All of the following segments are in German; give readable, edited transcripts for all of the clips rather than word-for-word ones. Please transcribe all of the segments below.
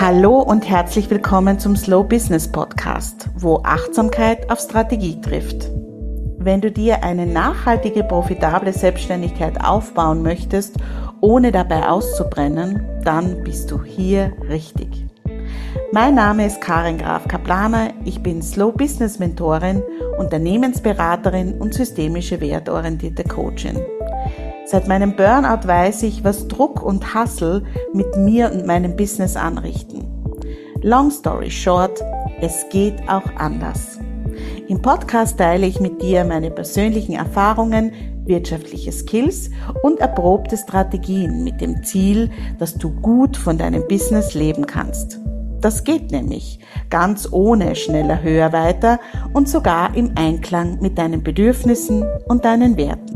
Hallo und herzlich willkommen zum Slow Business Podcast, wo Achtsamkeit auf Strategie trifft. Wenn du dir eine nachhaltige, profitable Selbstständigkeit aufbauen möchtest, ohne dabei auszubrennen, dann bist du hier richtig. Mein Name ist Karin Graf-Kaplaner, ich bin Slow Business Mentorin, Unternehmensberaterin und systemische wertorientierte Coachin. Seit meinem Burnout weiß ich, was Druck und Hustle mit mir und meinem Business anrichten. Long story short, es geht auch anders. Im Podcast teile ich mit dir meine persönlichen Erfahrungen, wirtschaftliche Skills und erprobte Strategien mit dem Ziel, dass du gut von deinem Business leben kannst. Das geht nämlich ganz ohne schneller, höher, weiter und sogar im Einklang mit deinen Bedürfnissen und deinen Werten.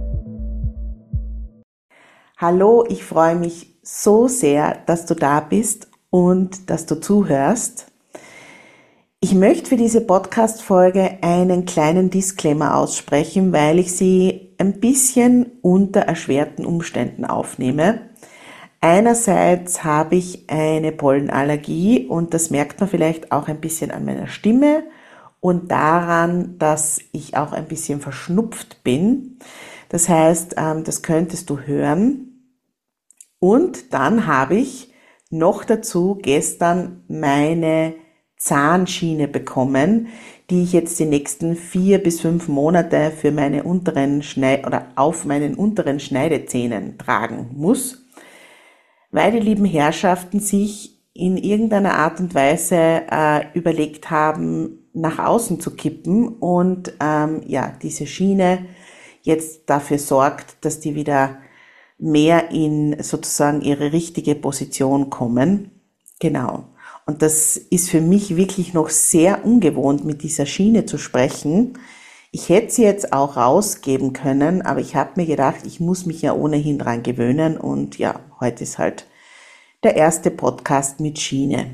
Hallo, ich freue mich so sehr, dass du da bist und dass du zuhörst. Ich möchte für diese Podcast-Folge einen kleinen Disclaimer aussprechen, weil ich sie ein bisschen unter erschwerten Umständen aufnehme. Einerseits habe ich eine Pollenallergie und das merkt man vielleicht auch ein bisschen an meiner Stimme und daran, dass ich auch ein bisschen verschnupft bin. Das heißt, das könntest du hören. Und dann habe ich noch dazu gestern meine Zahnschiene bekommen, die ich jetzt die nächsten 4 bis 5 Monate für meine auf meinen unteren Schneidezähnen tragen muss, weil die lieben Herrschaften sich in irgendeiner Art und Weise überlegt haben, nach außen zu kippen und diese Schiene jetzt dafür sorgt, dass die wieder mehr in sozusagen ihre richtige Position kommen. Genau. Und das ist für mich wirklich noch sehr ungewohnt, mit dieser Schiene zu sprechen. Ich hätte sie jetzt auch rausgeben können, aber ich habe mir gedacht, ich muss mich ja ohnehin dran gewöhnen und ja, heute ist halt der erste Podcast mit Schiene.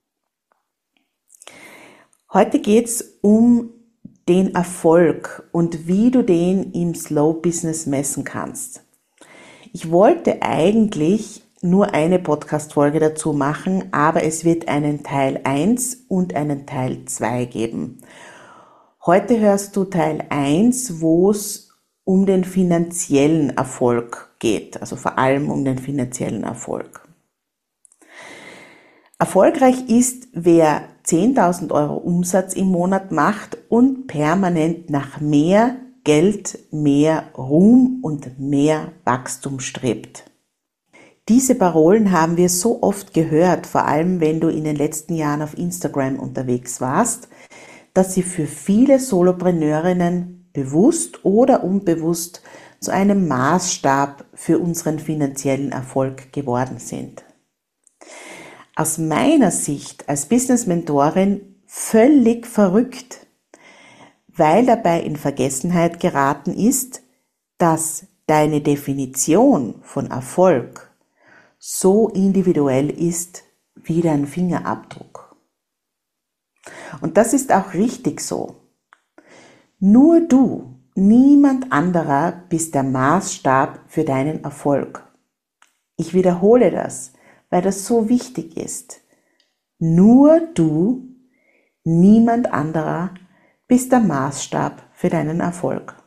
Heute geht's um den Erfolg und wie du den im Slow Business messen kannst. Ich wollte eigentlich nur eine Podcast-Folge dazu machen, aber es wird einen Teil 1 und einen Teil 2 geben. Heute hörst du Teil 1, wo es um den finanziellen Erfolg geht, also vor allem um den finanziellen Erfolg. Erfolgreich ist, wer 10.000 Euro Umsatz im Monat macht und permanent nach mehr Geld, mehr Ruhm und mehr Wachstum strebt. Diese Parolen haben wir so oft gehört, vor allem wenn du in den letzten Jahren auf Instagram unterwegs warst, dass sie für viele Solopreneurinnen bewusst oder unbewusst zu einem Maßstab für unseren finanziellen Erfolg geworden sind. Aus meiner Sicht als Business-Mentorin völlig verrückt, weil dabei in Vergessenheit geraten ist, dass deine Definition von Erfolg so individuell ist wie dein Fingerabdruck. Und das ist auch richtig so. Nur du, niemand anderer bist der Maßstab für deinen Erfolg. Ich wiederhole das, weil das so wichtig ist. Nur du, niemand anderer bist der Maßstab für deinen Erfolg.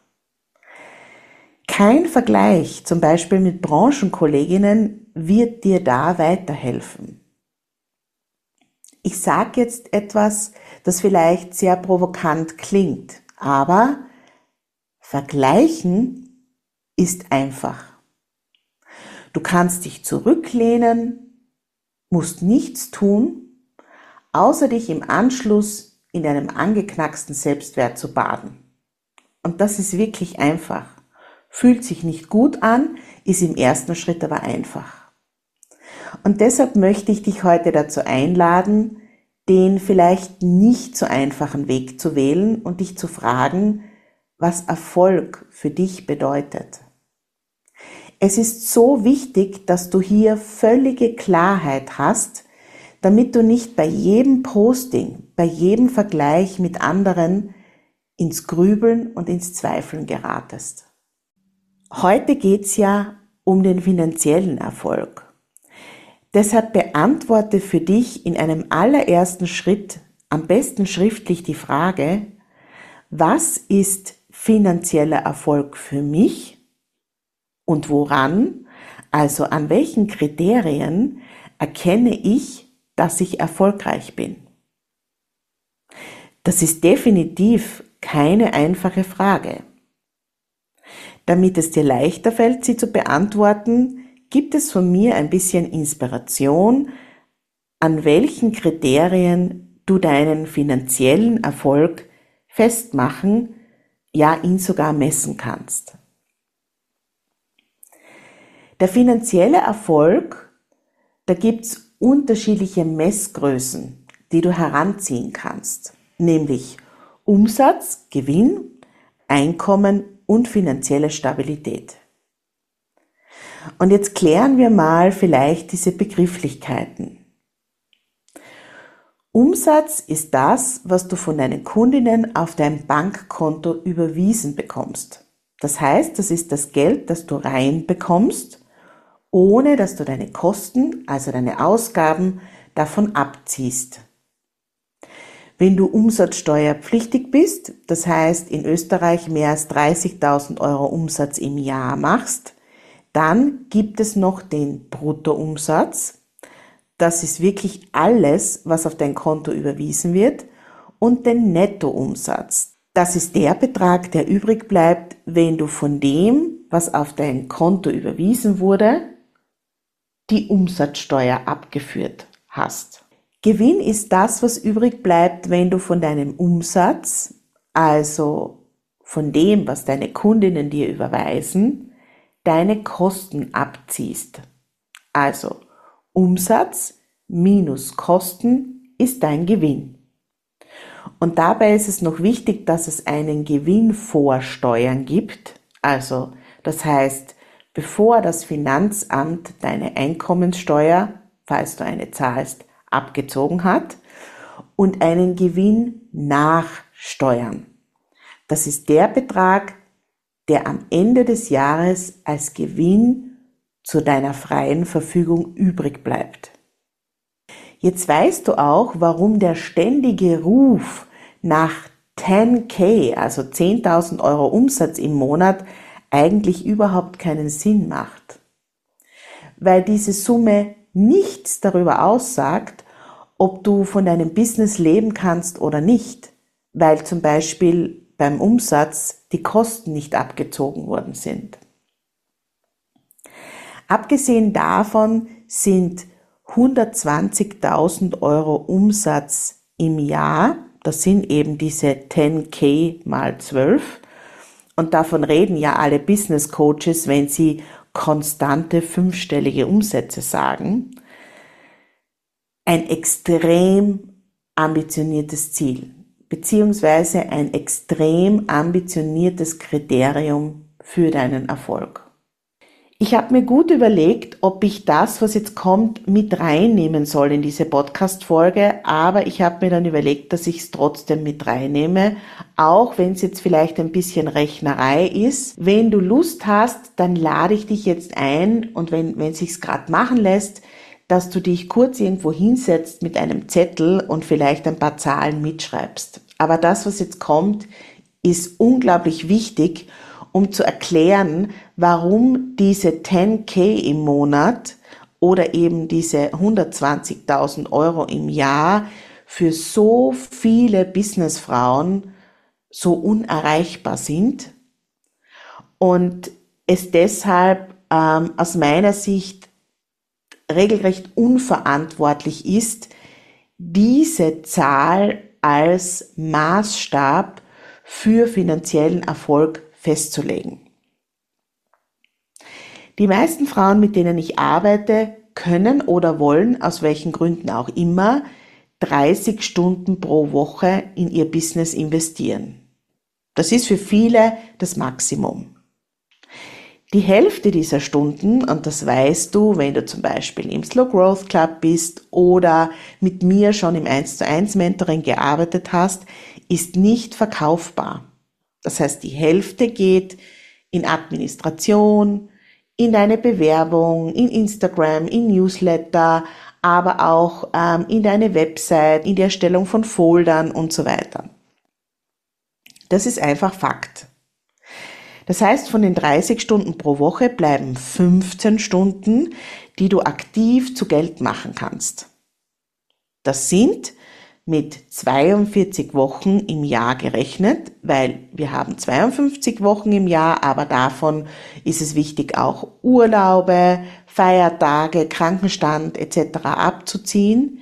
Kein Vergleich, zum Beispiel mit Branchenkolleginnen, wird dir da weiterhelfen. Ich sage jetzt etwas, das vielleicht sehr provokant klingt, aber vergleichen ist einfach. Du kannst dich zurücklehnen, musst nichts tun, außer dich im Anschluss in deinem angeknacksten Selbstwert zu baden. Und das ist wirklich einfach. Fühlt sich nicht gut an, ist im ersten Schritt aber einfach. Und deshalb möchte ich dich heute dazu einladen, den vielleicht nicht so einfachen Weg zu wählen und dich zu fragen, was Erfolg für dich bedeutet. Es ist so wichtig, dass du hier völlige Klarheit hast, damit du nicht bei jedem Posting, bei jedem Vergleich mit anderen ins Grübeln und ins Zweifeln geratest. Heute geht's ja um den finanziellen Erfolg. Deshalb beantworte für dich in einem allerersten Schritt am besten schriftlich die Frage, was ist finanzieller Erfolg für mich und woran, also an welchen Kriterien erkenne ich, dass ich erfolgreich bin? Das ist definitiv keine einfache Frage. Damit es dir leichter fällt, sie zu beantworten, gibt es von mir ein bisschen Inspiration, an welchen Kriterien du deinen finanziellen Erfolg festmachen, ja ihn sogar messen kannst. Der finanzielle Erfolg, da gibt's unterschiedliche Messgrößen, die du heranziehen kannst, nämlich Umsatz, Gewinn, Einkommen und finanzielle Stabilität. Und jetzt klären wir mal vielleicht diese Begrifflichkeiten. Umsatz ist das, was du von deinen Kundinnen auf dein Bankkonto überwiesen bekommst. Das heißt, das ist das Geld, das du reinbekommst, ohne dass du deine Kosten, also deine Ausgaben, davon abziehst. Wenn du umsatzsteuerpflichtig bist, das heißt in Österreich mehr als 30.000 Euro Umsatz im Jahr machst, dann gibt es noch den Bruttoumsatz. Das ist wirklich alles, was auf dein Konto überwiesen wird, und den Nettoumsatz. Das ist der Betrag, der übrig bleibt, wenn du von dem, was auf dein Konto überwiesen wurde, die Umsatzsteuer abgeführt hast. Gewinn ist das, was übrig bleibt, wenn du von deinem Umsatz, also von dem, was deine Kundinnen dir überweisen, deine Kosten abziehst. Also Umsatz minus Kosten ist dein Gewinn. Und dabei ist es noch wichtig, dass es einen Gewinn vor Steuern gibt. Also das heißt, bevor das Finanzamt deine Einkommenssteuer, falls du eine zahlst, abgezogen hat, und einen Gewinn nach Steuern. Das ist der Betrag, der am Ende des Jahres als Gewinn zu deiner freien Verfügung übrig bleibt. Jetzt weißt du auch, warum der ständige Ruf nach 10.000, also 10.000 Euro Umsatz im Monat, eigentlich überhaupt keinen Sinn macht. Weil diese Summe nichts darüber aussagt, ob du von deinem Business leben kannst oder nicht, weil zum Beispiel beim Umsatz die Kosten nicht abgezogen worden sind. Abgesehen davon sind 120.000 Euro Umsatz im Jahr, das sind eben diese 10.000 mal 12, und davon reden ja alle Business Coaches, wenn sie konstante fünfstellige Umsätze sagen, ein extrem ambitioniertes Ziel, beziehungsweise ein extrem ambitioniertes Kriterium für deinen Erfolg. Ich habe mir gut überlegt, ob ich das, was jetzt kommt, mit reinnehmen soll in diese Podcast-Folge, aber ich habe mir dann überlegt, dass ich es trotzdem mit reinnehme, auch wenn es jetzt vielleicht ein bisschen Rechnerei ist. Wenn du Lust hast, dann lade ich dich jetzt ein, und wenn es sich gerade machen lässt, dass du dich kurz irgendwo hinsetzt mit einem Zettel und vielleicht ein paar Zahlen mitschreibst. Aber das, was jetzt kommt, ist unglaublich wichtig, um zu erklären, warum diese 10.000 im Monat oder eben diese 120.000 Euro im Jahr für so viele Businessfrauen so unerreichbar sind und es deshalb aus meiner Sicht regelrecht unverantwortlich ist, diese Zahl als Maßstab für finanziellen Erfolg festzulegen. Die meisten Frauen, mit denen ich arbeite, können oder wollen, aus welchen Gründen auch immer, 30 Stunden pro Woche in ihr Business investieren. Das ist für viele das Maximum. Die Hälfte dieser Stunden, und das weißt du, wenn du zum Beispiel im Slow Growth Club bist oder mit mir schon im 1:1 Mentoring gearbeitet hast, ist nicht verkaufbar. Das heißt, die Hälfte geht in Administration, in deine Bewerbung, in Instagram, in Newsletter, aber auch in deine Website, in die Erstellung von Foldern und so weiter. Das ist einfach Fakt. Das heißt, von den 30 Stunden pro Woche bleiben 15 Stunden, die du aktiv zu Geld machen kannst. Das sind mit 42 Wochen im Jahr gerechnet, weil wir haben 52 Wochen im Jahr, aber davon ist es wichtig, auch Urlaube, Feiertage, Krankenstand etc. abzuziehen.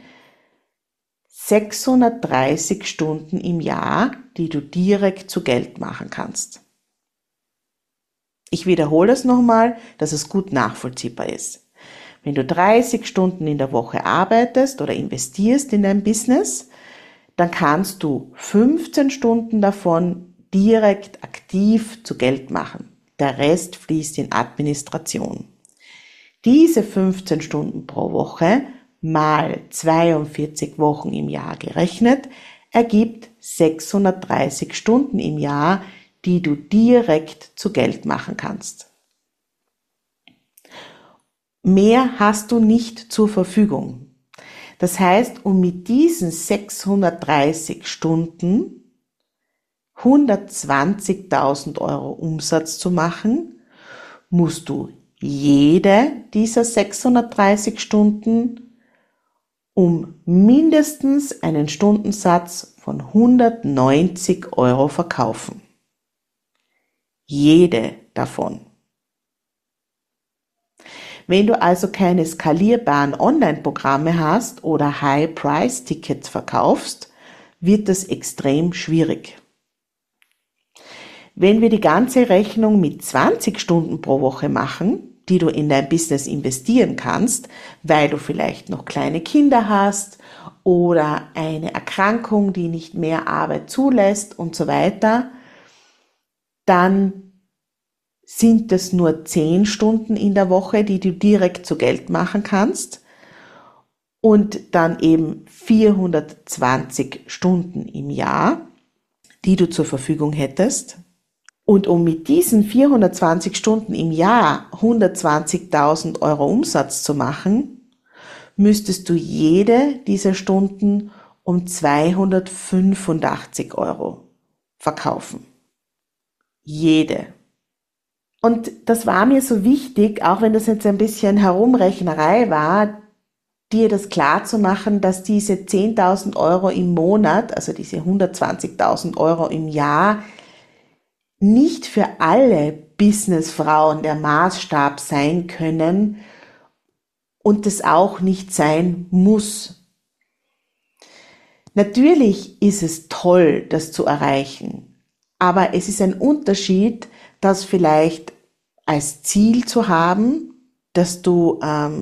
630 Stunden im Jahr, die du direkt zu Geld machen kannst. Ich wiederhole es nochmal, dass es gut nachvollziehbar ist. Wenn du 30 Stunden in der Woche arbeitest oder investierst in dein Business, dann kannst du 15 Stunden davon direkt aktiv zu Geld machen. Der Rest fließt in Administration. Diese 15 Stunden pro Woche mal 42 Wochen im Jahr gerechnet, ergibt 630 Stunden im Jahr, die du direkt zu Geld machen kannst. Mehr hast du nicht zur Verfügung. Das heißt, um mit diesen 630 Stunden 120.000 Euro Umsatz zu machen, musst du jede dieser 630 Stunden um mindestens einen Stundensatz von 190 Euro verkaufen. Jede davon. Wenn du also keine skalierbaren Online-Programme hast oder High-Price-Tickets verkaufst, wird das extrem schwierig. Wenn wir die ganze Rechnung mit 20 Stunden pro Woche machen, die du in dein Business investieren kannst, weil du vielleicht noch kleine Kinder hast oder eine Erkrankung, die nicht mehr Arbeit zulässt und so weiter, dann sind es nur 10 Stunden in der Woche, die du direkt zu Geld machen kannst und dann eben 420 Stunden im Jahr, die du zur Verfügung hättest. Und um mit diesen 420 Stunden im Jahr 120.000 Euro Umsatz zu machen, müsstest du jede dieser Stunden um 285 Euro verkaufen. Jede. Und das war mir so wichtig, auch wenn das jetzt ein bisschen Herumrechnerei war, dir das klar zu machen, dass diese 10.000 Euro im Monat, also diese 120.000 Euro im Jahr, nicht für alle Businessfrauen der Maßstab sein können und es auch nicht sein muss. Natürlich ist es toll, das zu erreichen, aber es ist ein Unterschied, das vielleicht als Ziel zu haben, dass du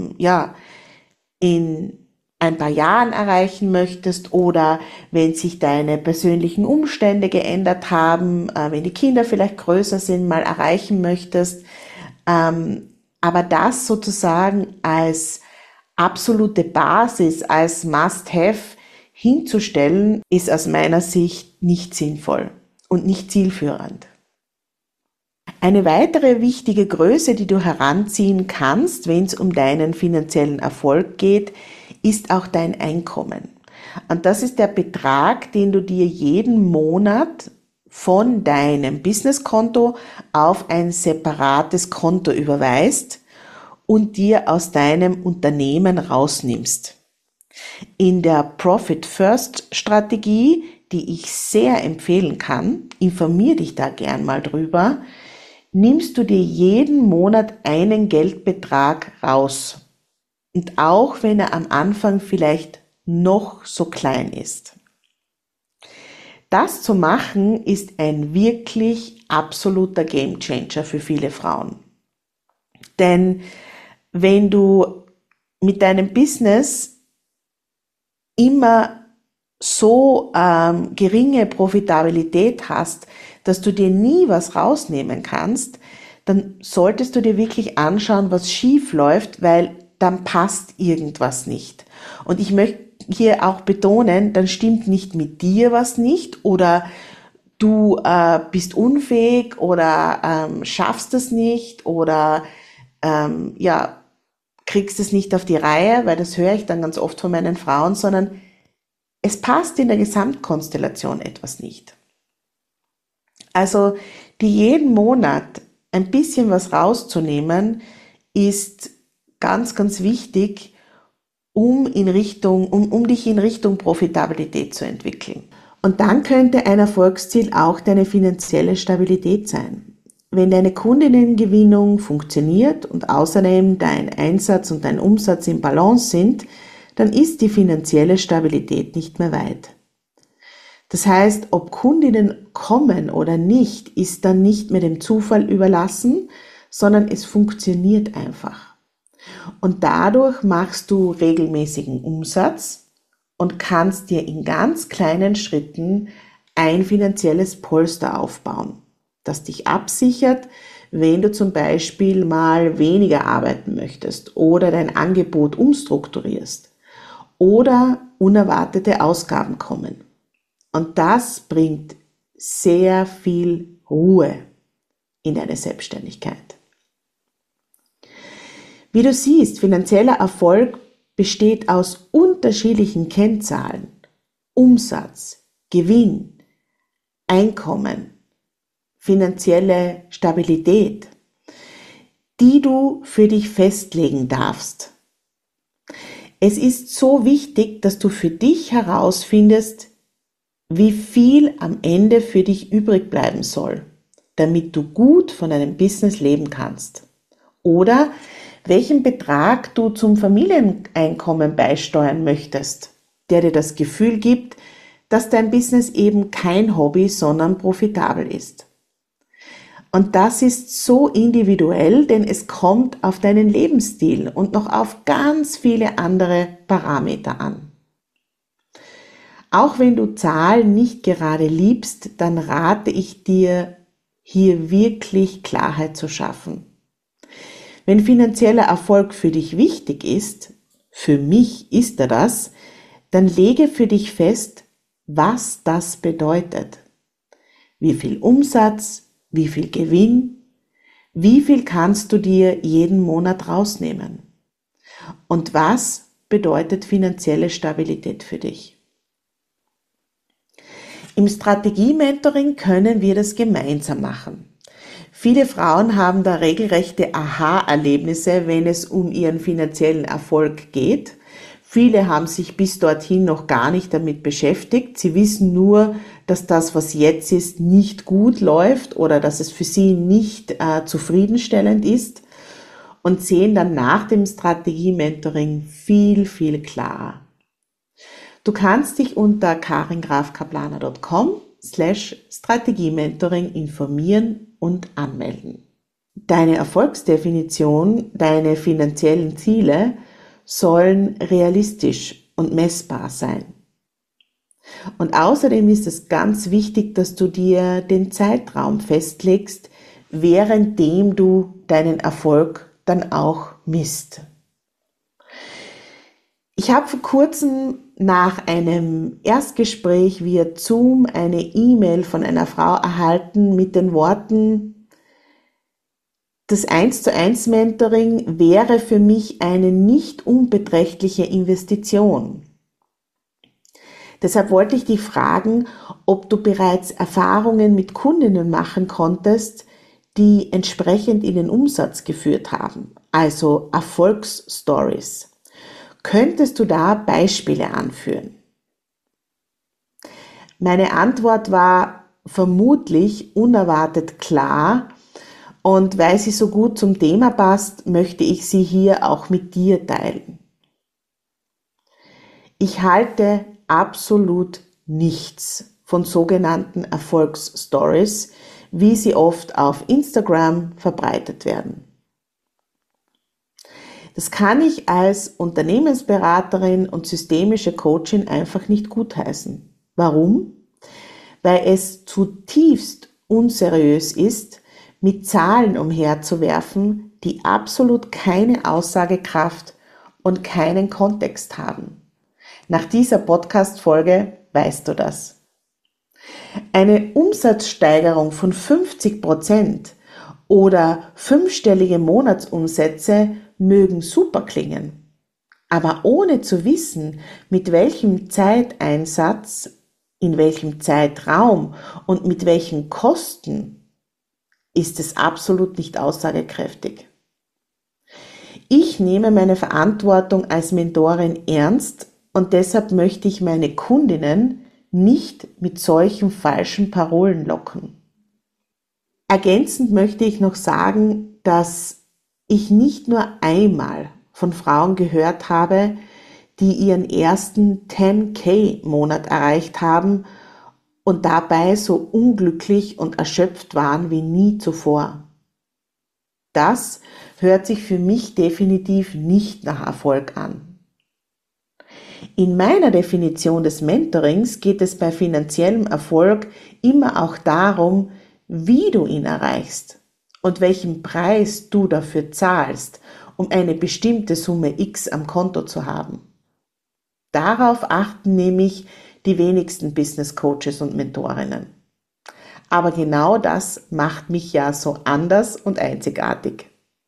in ein paar Jahren erreichen möchtest oder wenn sich deine persönlichen Umstände geändert haben, wenn die Kinder vielleicht größer sind, mal erreichen möchtest. Aber das sozusagen als absolute Basis, als Must-Have hinzustellen, ist aus meiner Sicht nicht sinnvoll und nicht zielführend. Eine weitere wichtige Größe, die du heranziehen kannst, wenn es um deinen finanziellen Erfolg geht, ist auch dein Einkommen. Und das ist der Betrag, den du dir jeden Monat von deinem Businesskonto auf ein separates Konto überweist und dir aus deinem Unternehmen rausnimmst. In der Profit First Strategie, die ich sehr empfehlen kann, informier dich da gern mal drüber, nimmst du dir jeden Monat einen Geldbetrag raus. Und auch wenn er am Anfang vielleicht noch so klein ist. Das zu machen ist ein wirklich absoluter Gamechanger für viele Frauen. Denn wenn du mit deinem Business immer so geringe Profitabilität hast, dass du dir nie was rausnehmen kannst, dann solltest du dir wirklich anschauen, was schief läuft, weil dann passt irgendwas nicht. Und ich möchte hier auch betonen, dann stimmt nicht mit dir was nicht oder du bist unfähig oder schaffst es nicht oder kriegst es nicht auf die Reihe, weil das höre ich dann ganz oft von meinen Frauen, sondern es passt in der Gesamtkonstellation etwas nicht. Also die jeden Monat ein bisschen was rauszunehmen, ist ganz, ganz wichtig, um dich in Richtung Profitabilität zu entwickeln. Und dann könnte ein Erfolgsziel auch deine finanzielle Stabilität sein. Wenn deine Kundinnengewinnung funktioniert und außerdem dein Einsatz und dein Umsatz im Balance sind, dann ist die finanzielle Stabilität nicht mehr weit. Das heißt, ob Kundinnen kommen oder nicht, ist dann nicht mehr dem Zufall überlassen, sondern es funktioniert einfach. Und dadurch machst du regelmäßigen Umsatz und kannst dir in ganz kleinen Schritten ein finanzielles Polster aufbauen, das dich absichert, wenn du zum Beispiel mal weniger arbeiten möchtest oder dein Angebot umstrukturierst oder unerwartete Ausgaben kommen. Und das bringt sehr viel Ruhe in deine Selbstständigkeit. Wie du siehst, finanzieller Erfolg besteht aus unterschiedlichen Kennzahlen: Umsatz, Gewinn, Einkommen, finanzielle Stabilität, die du für dich festlegen darfst. Es ist so wichtig, dass du für dich herausfindest, wie viel am Ende für dich übrig bleiben soll, damit du gut von deinem Business leben kannst. Oder welchen Betrag du zum Familieneinkommen beisteuern möchtest, der dir das Gefühl gibt, dass dein Business eben kein Hobby, sondern profitabel ist. Und das ist so individuell, denn es kommt auf deinen Lebensstil und noch auf ganz viele andere Parameter an. Auch wenn du Zahlen nicht gerade liebst, dann rate ich dir, hier wirklich Klarheit zu schaffen. Wenn finanzieller Erfolg für dich wichtig ist, für mich ist er das, dann lege für dich fest, was das bedeutet. Wie viel Umsatz, wie viel Gewinn, wie viel kannst du dir jeden Monat rausnehmen? Und was bedeutet finanzielle Stabilität für dich? Im Strategie-Mentoring können wir das gemeinsam machen. Viele Frauen haben da regelrechte Aha-Erlebnisse, wenn es um ihren finanziellen Erfolg geht. Viele haben sich bis dorthin noch gar nicht damit beschäftigt. Sie wissen nur, dass das, was jetzt ist, nicht gut läuft oder dass es für sie nicht zufriedenstellend ist und sehen dann nach dem Strategie-Mentoring viel, viel klarer. Du kannst dich unter karingrafkaplaner.com/Strategie-Mentoring informieren und anmelden. Deine Erfolgsdefinition, deine finanziellen Ziele sollen realistisch und messbar sein. Und außerdem ist es ganz wichtig, dass du dir den Zeitraum festlegst, währenddem du deinen Erfolg dann auch misst. Ich habe vor kurzem nach einem Erstgespräch via Zoom eine E-Mail von einer Frau erhalten mit den Worten: Das 1:1 Mentoring wäre für mich eine nicht unbeträchtliche Investition. Deshalb wollte ich dich fragen, ob du bereits Erfahrungen mit Kundinnen machen konntest, die entsprechend in den Umsatz geführt haben, also Erfolgsstories. Könntest du da Beispiele anführen? Meine Antwort war vermutlich unerwartet klar, und weil sie so gut zum Thema passt, möchte ich sie hier auch mit dir teilen. Ich halte absolut nichts von sogenannten Erfolgsstories, wie sie oft auf Instagram verbreitet werden. Das kann ich als Unternehmensberaterin und systemische Coachin einfach nicht gutheißen. Warum? Weil es zutiefst unseriös ist, mit Zahlen umherzuwerfen, die absolut keine Aussagekraft und keinen Kontext haben. Nach dieser Podcast-Folge weißt du das. Eine Umsatzsteigerung von 50% oder 5-stellige Monatsumsätze mögen super klingen. Aber ohne zu wissen, mit welchem Zeiteinsatz, in welchem Zeitraum und mit welchen Kosten, ist es absolut nicht aussagekräftig. Ich nehme meine Verantwortung als Mentorin ernst und deshalb möchte ich meine Kundinnen nicht mit solchen falschen Parolen locken. Ergänzend möchte ich noch sagen, dass ich nicht nur einmal von Frauen gehört habe, die ihren ersten 10K-Monat erreicht haben und dabei so unglücklich und erschöpft waren wie nie zuvor. Das hört sich für mich definitiv nicht nach Erfolg an. In meiner Definition des Mentorings geht es bei finanziellem Erfolg immer auch darum, wie du ihn erreichst und welchen Preis du dafür zahlst, um eine bestimmte Summe X am Konto zu haben. Darauf achten nämlich die wenigsten Business Coaches und Mentorinnen. Aber genau das macht mich ja so anders und einzigartig.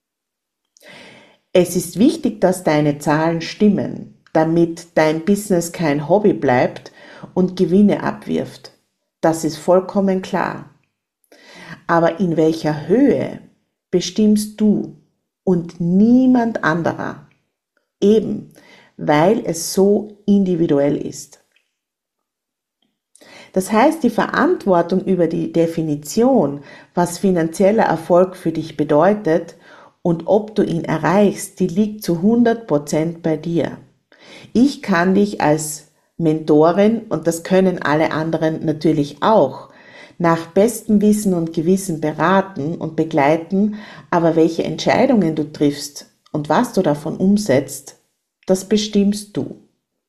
Es ist wichtig, dass deine Zahlen stimmen, damit dein Business kein Hobby bleibt und Gewinne abwirft. Das ist vollkommen klar. Aber in welcher Höhe bestimmst du und niemand anderer? Eben, weil es so individuell ist. Das heißt, die Verantwortung über die Definition, was finanzieller Erfolg für dich bedeutet und ob du ihn erreichst, die liegt zu 100% bei dir. Ich kann dich als Mentorin, und das können alle anderen natürlich auch, nach bestem Wissen und Gewissen beraten und begleiten, aber welche Entscheidungen du triffst und was du davon umsetzt, das bestimmst du.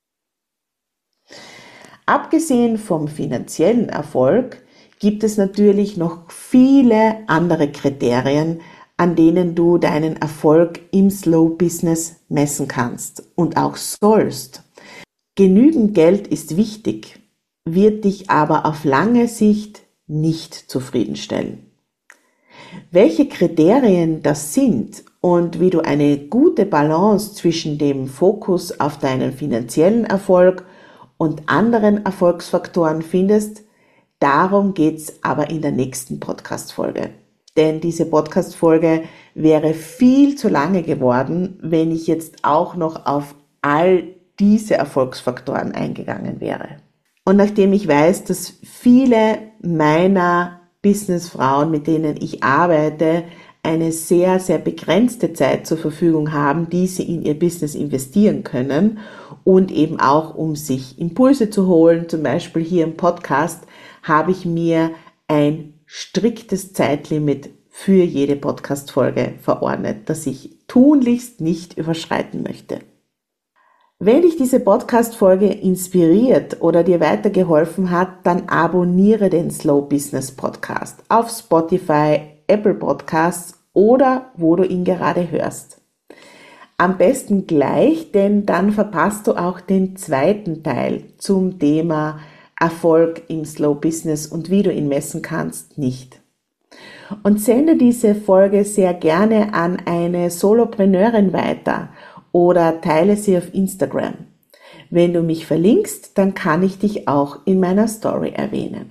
Abgesehen vom finanziellen Erfolg gibt es natürlich noch viele andere Kriterien, an denen du deinen Erfolg im Slow Business messen kannst und auch sollst. Genügend Geld ist wichtig, wird dich aber auf lange Sicht nicht zufriedenstellen. Welche Kriterien das sind und wie du eine gute Balance zwischen dem Fokus auf deinen finanziellen Erfolg und anderen Erfolgsfaktoren findest, darum geht's aber in der nächsten Podcast-Folge. Denn diese Podcast-Folge wäre viel zu lange geworden, wenn ich jetzt auch noch auf all diese Erfolgsfaktoren eingegangen wäre. Und nachdem ich weiß, dass viele meiner Businessfrauen, mit denen ich arbeite, eine sehr, sehr begrenzte Zeit zur Verfügung haben, die sie in ihr Business investieren können und eben auch, um sich Impulse zu holen, zum Beispiel hier im Podcast, habe ich mir ein striktes Zeitlimit für jede Podcast-Folge verordnet, das ich tunlichst nicht überschreiten möchte. Wenn dich diese Podcast-Folge inspiriert oder dir weitergeholfen hat, dann abonniere den Slow Business Podcast auf Spotify, Apple Podcasts oder wo du ihn gerade hörst. Am besten gleich, denn dann verpasst du auch den zweiten Teil zum Thema Erfolg im Slow Business und wie du ihn messen kannst, nicht. Und sende diese Folge sehr gerne an eine Solopreneurin weiter oder teile sie auf Instagram. Wenn du mich verlinkst, dann kann ich dich auch in meiner Story erwähnen.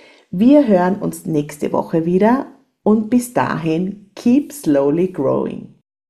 Wir hören uns nächste Woche wieder und bis dahin, keep slowly growing.